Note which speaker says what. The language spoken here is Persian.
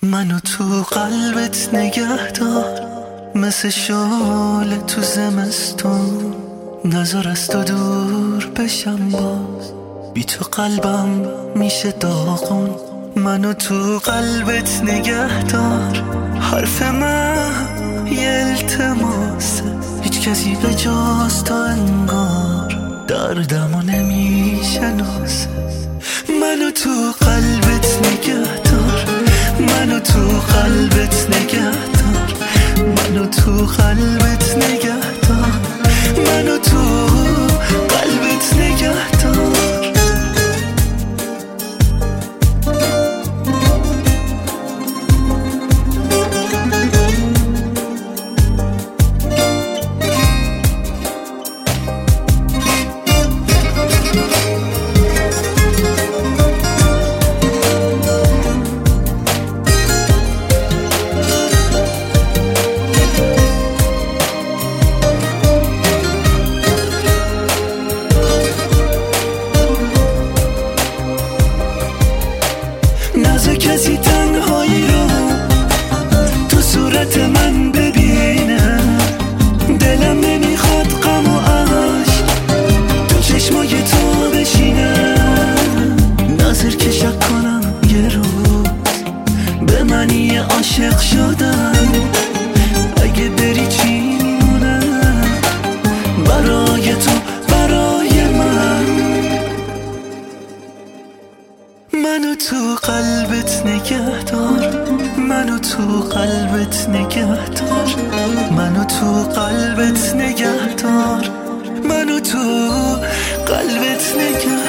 Speaker 1: منو تو قلبت نگه دار، مثل شعله تو زمستون. نظر از تو دور بشم باز، بی تو قلبم میشه داغون. منو تو قلبت نگه دار، حرف من یه التماسه، هیچ کسی به جز تو انگار دردمو نمیشناسه. منو تو قلبت نگه دار، منو تو قلبت نگه دار، منو تو قلبت نگه دار، منو تو قلبت نگه دار. نازه کسی تنهایی رو تو صورت من ببینه، دلم نمیخواد غم و عشق تو چشمای تو بشینه. ناظر که شک کنم یه روز به منی عاشق شدن، اگه بری چی میمونه برای تو برای من. منو تو قلبت نگه دار، منو تو قلبت نگه دار، منو تو قلبت نگه دار، منو تو قلبت نگه